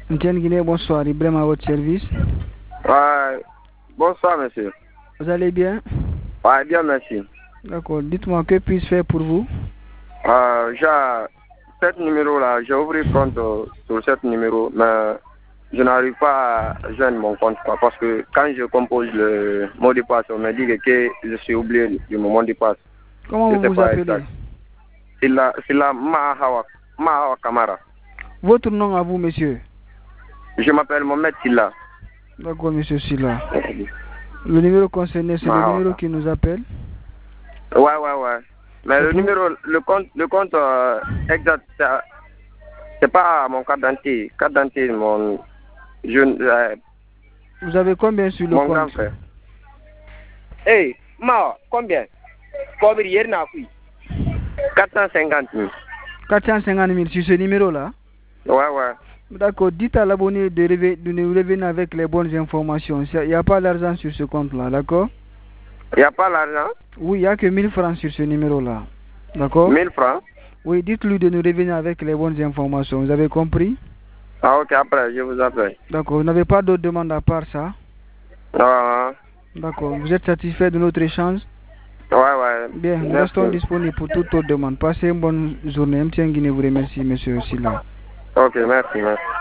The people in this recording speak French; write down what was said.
MTN Guinée, bonsoir. Ibrahim à votre service. Ouais, bonsoir, monsieur. Vous allez bien? Ouais, bien, merci. D'accord. Dites-moi, que puis-je faire pour vous? J'ai cet numéro-là, j'ai ouvert compte sur ce numéro, mais je n'arrive pas à joindre mon compte parce que quand je compose le mot de passe, on me dit que je suis oublié du mot de passe. Comment vous vous appelez? C'est la Mahawa Kamara. Votre nom à vous, monsieur? Je m'appelle Mohamed Silla. D'accord, monsieur Silla. Le numéro concerné, c'est le numéro qui nous appelle? Ouais. Mais le numéro, le compte exact, c'est pas mon carte d'identité. Carte d'identité, mon jeune. Vous avez combien sur le mon compte? Grand frère. Hey, combien? Combien hier n'a pris 450 000. 450 000 sur ce numéro-là? Ouais. D'accord. Dites à l'abonné de nous revenir avec les bonnes informations. Il n'y a pas d'argent sur ce compte-là, d'accord? Il n'y a pas l'argent? Oui, il n'y a que 1000 francs sur ce numéro-là. D'accord? 1000 francs? Oui, dites-lui de nous revenir avec les bonnes informations. Vous avez compris? Ah, ok, après, je vous appelle. D'accord. Vous n'avez pas d'autres demandes à part ça? D'accord. Vous êtes satisfait de notre échange? Ouais. Bien, nous restons disponibles pour toute autre demande. Passez une bonne journée. MTN Guinée vous remercie, monsieur Silla. Ok, merci.